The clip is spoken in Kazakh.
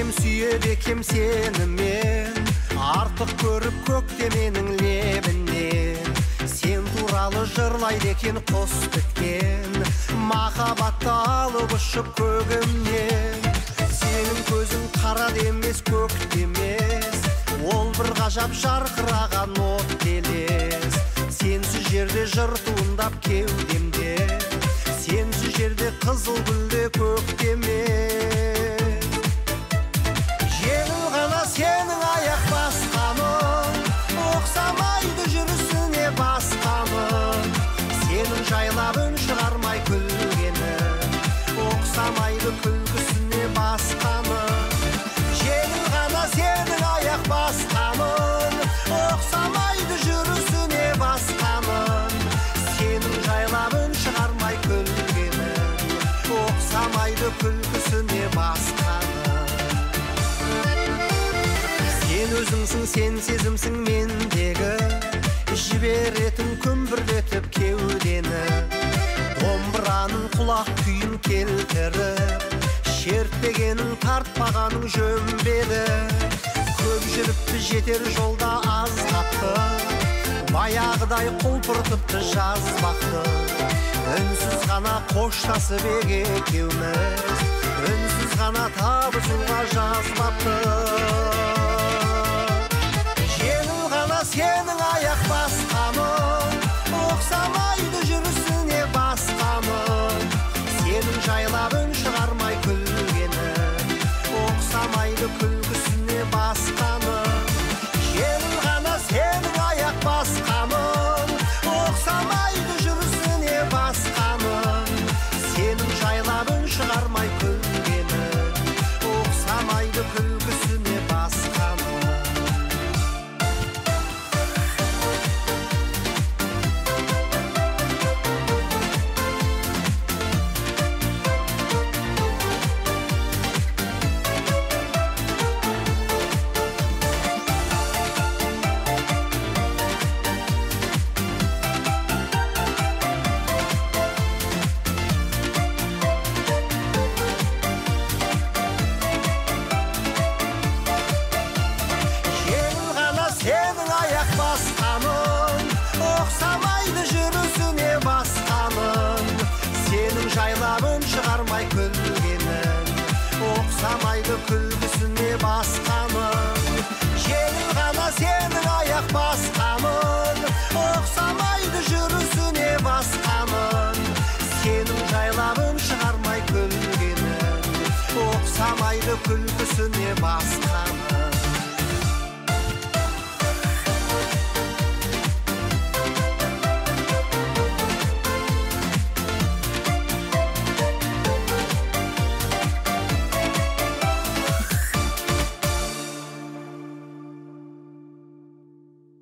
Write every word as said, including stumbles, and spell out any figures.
Кем сүйеді екем сені мен, артық көріп көктеменің лебінен. Сен туралы жырлайды екен құс біткен, махаббатты алып ұшып көгімнен. Сенің көзің қара демес көк демес, ол бір ғажап жарқыраған от келес. Сенсіз жерде жыр туындап кеудемде, сенсіз жерде қызыл гүлде көктеме. Жеңіл ғана сенің аяқ басқаның, ұқсамайды жүрісіне басқаның. Сенің жайлап үн шығармай күлгенің, ұқсамайды күлкісіне басқаның. Жеңіл ғана сенің аяқ басқаның, ұқсамайды жүрісіне басқаның. Сенің жайлап үн шығармай күлгенің, ұқсамайды күлкісіне басқаның. Сен өзіңсің, сен сезімсің мендегі, жіберетін күмбірлетіп кеудені. Домбыраның құлақ күйін келтіріп, шертпегенің тартпағаның жөн беді. Көп жүріпті жетер жолда аз қапты, баяғыдай құлпыртыпты жазбақты. Үнсіз ғана қоштасып екеуміз, үнсіз ғана табысуға жазбапты. Жеңіл ғана сенің аяқ басқаның, ұқсамайды жүрісіне басқаның. Сенің жайлап үн шығармай күлгенің, ұқсамайды күлкісіне басқаның. Жеңіл ғана сенің аяқ басқаның, ұқсамайды жүрісіне басқаның. Сенің жайлап үн шығармай күлгенің, ұқсамайды күлкісіне басқаның. Басқаның, ұқсамайды жүрісіне басқаның. Сенің жайлап үн шығармай күлгенің, ұқсамайды күлкісіне басқаның. Жеңіл ғана сенің аяқ басқаның, ұқсамайды жүрісіне басқаның. Сенің жайлап үн шығармай күлгенің, ұқсамайды күлкісіне басқаның.